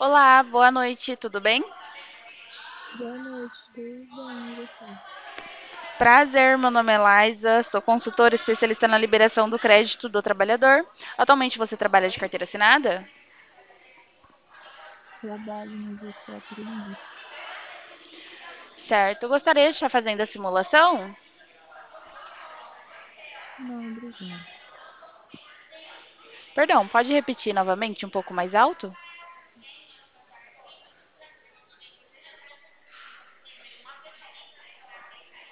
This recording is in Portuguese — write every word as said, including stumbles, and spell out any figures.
Olá, boa noite, tudo bem? Boa noite, tudo bem, e você? Prazer, meu nome é Laisa, sou consultora especialista na liberação do crédito do trabalhador. Atualmente você trabalha de carteira assinada? Trabalho, mas eu sou aprendiz. Certo, gostaria de estar fazendo a simulação? Não, obrigada. Perdão, pode repetir novamente um pouco mais alto?